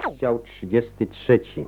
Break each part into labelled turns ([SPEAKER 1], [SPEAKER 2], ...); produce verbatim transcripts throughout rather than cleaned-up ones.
[SPEAKER 1] Rozdział trzydziesty trzeci.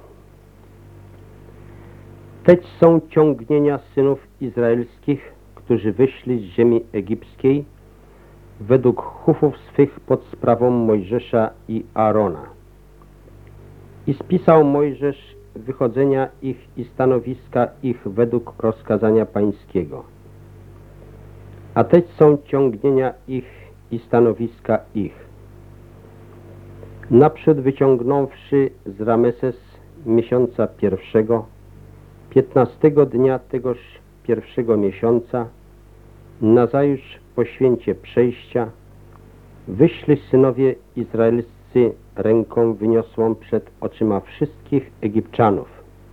[SPEAKER 1] Teć są ciągnienia synów izraelskich, którzy wyszli z ziemi egipskiej, według chówów swych pod sprawą Mojżesza i Aarona. I spisał Mojżesz wychodzenia ich i stanowiska ich według rozkazania pańskiego. A teć są ciągnienia ich i stanowiska ich. Naprzód wyciągnąwszy z Rameses miesiąca pierwszego, piętnastego dnia tegoż pierwszego miesiąca, nazajutrz po święcie przejścia, wyszli synowie izraelscy ręką wyniosłą przed oczyma wszystkich Egipczanów.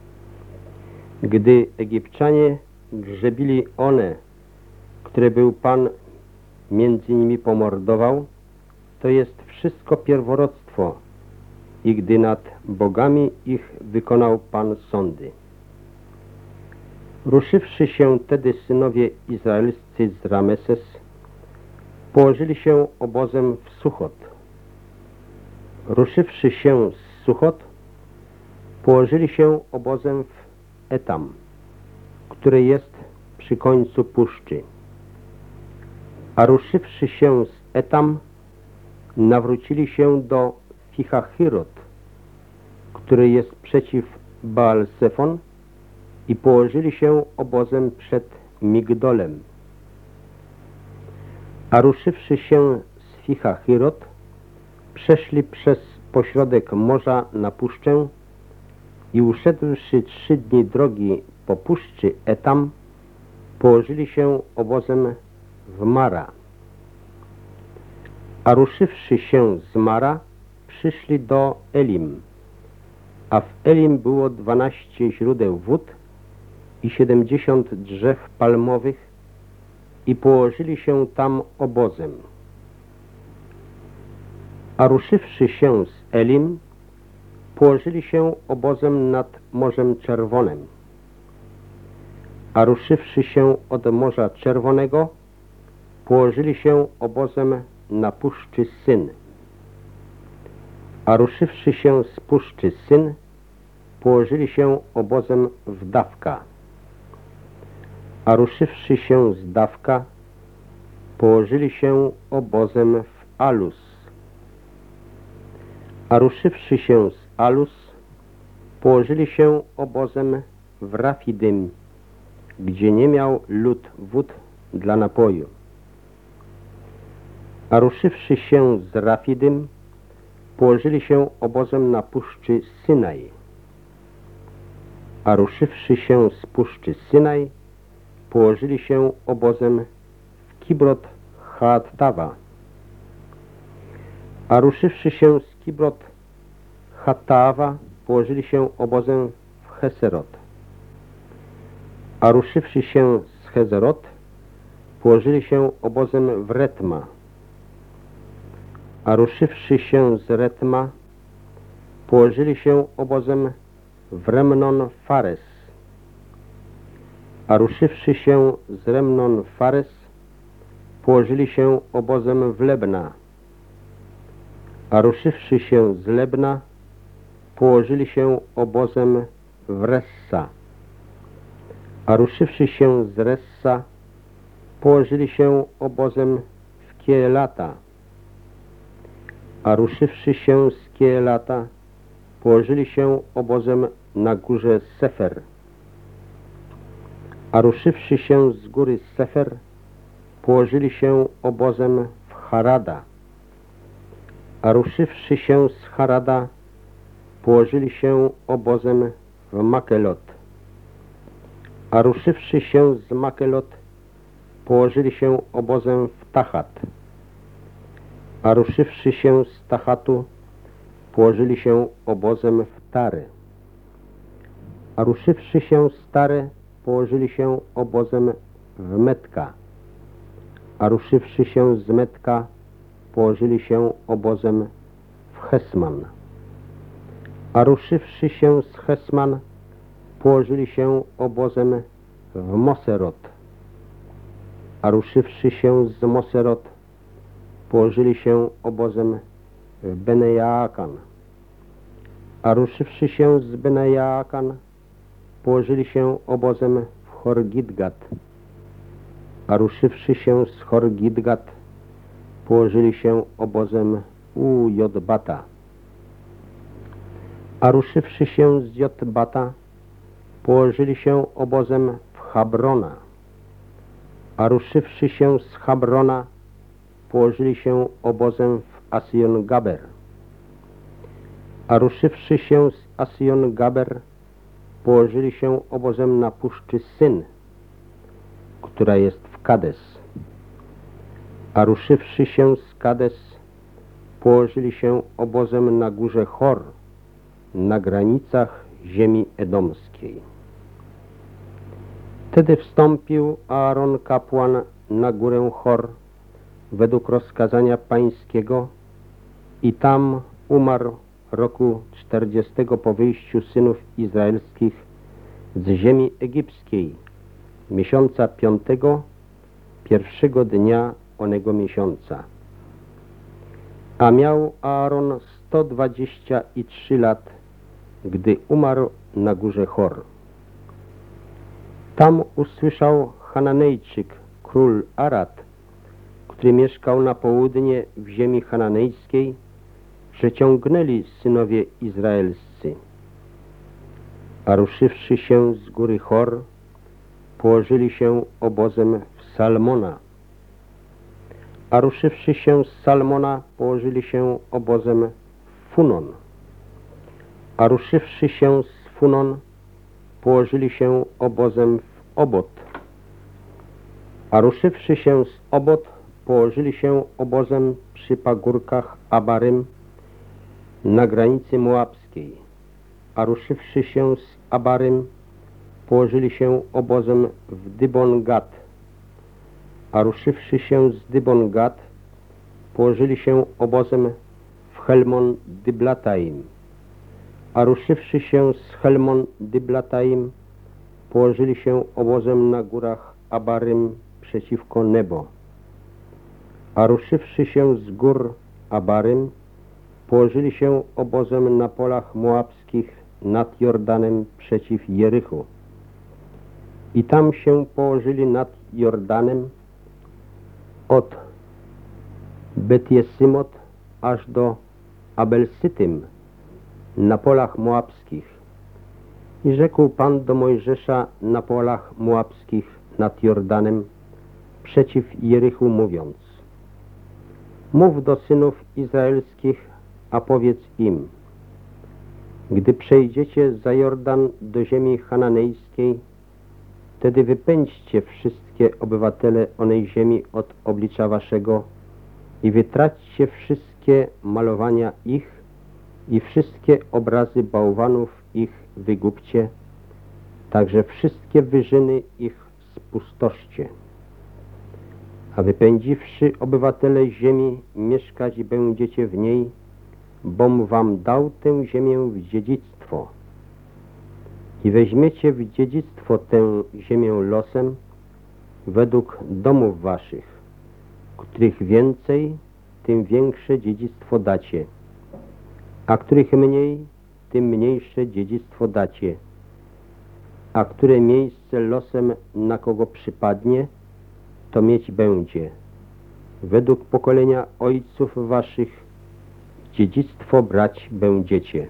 [SPEAKER 1] Gdy Egipczanie grzebili one, które był Pan między nimi pomordował, to jest wszystko pierworództwo, i gdy nad bogami ich wykonał Pan sądy. Ruszywszy się tedy synowie izraelscy z Rameses, położyli się obozem w Suchot. Ruszywszy się z Suchot, położyli się obozem w Etam, który jest przy końcu puszczy. A ruszywszy się z Etam, nawrócili się do Fichahirot, który jest przeciw Baal-Sefon, i położyli się obozem przed Migdolem. A ruszywszy się z Fichahirot, przeszli przez pośrodek morza na puszczę i uszedłszy trzy dni drogi po puszczy Etam, położyli się obozem w Mara. A ruszywszy się z Mara, przyszli do Elim, a w Elim było dwanaście źródeł wód i siedemdziesiąt drzew palmowych, i położyli się tam obozem. A ruszywszy się z Elim, położyli się obozem nad Morzem Czerwonym. A ruszywszy się od Morza Czerwonego, położyli się obozem na puszczy Syn. A ruszywszy się z puszczy Syn, położyli się obozem w Dawka. A ruszywszy się z Dawka, położyli się obozem w Alus. A ruszywszy się z Alus, położyli się obozem w Rafidym, gdzie nie miał lud wód dla napoju. A ruszywszy się z Rafidym, położyli się obozem na puszczy Synaj. A ruszywszy się z puszczy Synaj, położyli się obozem w Kibrot Haattawa. A ruszywszy się z Kibrot Haattawa, położyli się obozem w Heserot. A ruszywszy się z Hezerot, położyli się obozem w Retma. A ruszywszy się z Retma, położyli się obozem w Remnon Fares. A ruszywszy się z Remnon Fares, położyli się obozem w Lebna. A ruszywszy się z Lebna, położyli się obozem w Ressa. A ruszywszy się z Ressa, położyli się obozem w Kielata. A ruszywszy się z Kielata, położyli się obozem na górze Sefer. A ruszywszy się z góry Sefer, położyli się obozem w Harada. A ruszywszy się z Harada, położyli się obozem w Makelot. A ruszywszy się z Makelot, położyli się obozem w Tachat. A ruszywszy się z Tachatu, położyli się obozem w Tary. A ruszywszy się z Tary, położyli się obozem w Metka. A ruszywszy się z Metka, położyli się obozem w Hesman. A ruszywszy się z Hesman, położyli się obozem w Moserot. A ruszywszy się z Moserot, położyli się obozem w Benejaakan. A ruszywszy się z Benejaakan, położyli się obozem w Chor-Gidgat. A ruszywszy się z Chor-Gidgat, położyli się obozem u Jotbata. A ruszywszy się z Jotbata, położyli się obozem w Chabrona. A ruszywszy się z Chabrona, położyli się obozem w Asjon-Gaber. A ruszywszy się z Asjon-Gaber, położyli się obozem na puszczy Syn, która jest w Kades. A ruszywszy się z Kades, położyli się obozem na górze Chor, na granicach ziemi edomskiej. Wtedy wstąpił Aaron kapłan na górę Chor według rozkazania pańskiego i tam umarł roku czterdziestego po wyjściu synów izraelskich z ziemi egipskiej, miesiąca piątego, pierwszego dnia onego miesiąca. A miał Aaron sto dwadzieścia i trzy lat, gdy umarł na górze Chor. Tam usłyszał Hananejczyk, król Arad, który mieszkał na południe w ziemi hananejskiej, że ciągnęli synowie izraelscy. A ruszywszy się z góry Chor, położyli się obozem w Salmona. A ruszywszy się z Salmona, położyli się obozem w Funon. A ruszywszy się z Funon, położyli się obozem w Obot. A ruszywszy się z Obot, położyli się obozem przy pagórkach Abarym na granicy moabskiej. A ruszywszy się z Abarym, położyli się obozem w Dybon-Gad. A ruszywszy się z Dybon-Gad, położyli się obozem w Helmon-Dyblataim. A ruszywszy się z Helmon-Dyblataim, położyli się obozem na górach Abarym przeciwko Nebo. A ruszywszy się z gór Abarym, położyli się obozem na polach moabskich nad Jordanem przeciw Jerichu. I tam się położyli nad Jordanem od Bet-Jesymot aż do Abel-Sytym na polach moabskich. I rzekł Pan do Mojżesza na polach moabskich nad Jordanem przeciw Jerichu, mówiąc: mów do synów izraelskich, a powiedz im: gdy przejdziecie za Jordan do ziemi hananejskiej, wtedy wypędźcie wszystkie obywatele onej ziemi od oblicza waszego i wytraćcie wszystkie malowania ich i wszystkie obrazy bałwanów ich wygubcie, także wszystkie wyżyny ich spustoszcie. A wypędziwszy obywatele ziemi, mieszkać będziecie w niej, bom wam dał tę ziemię w dziedzictwo. I weźmiecie w dziedzictwo tę ziemię losem według domów waszych, których więcej, tym większe dziedzictwo dacie, a których mniej, tym mniejsze dziedzictwo dacie, a które miejsce losem na kogo przypadnie, to mieć będzie. Według pokolenia ojców waszych dziedzictwo brać będziecie.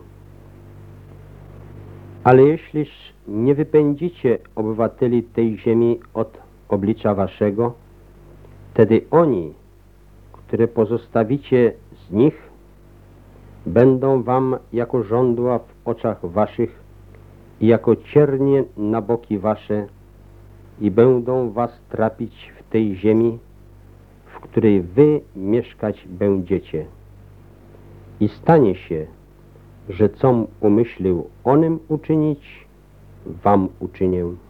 [SPEAKER 1] Ale jeśliż nie wypędzicie obywateli tej ziemi od oblicza waszego, wtedy oni, które pozostawicie z nich, będą wam jako żądła w oczach waszych i jako ciernie na boki wasze i będą was trapić w tej ziemi, w której wy mieszkać będziecie. I stanie się, że com umyślił onym uczynić, wam uczynię.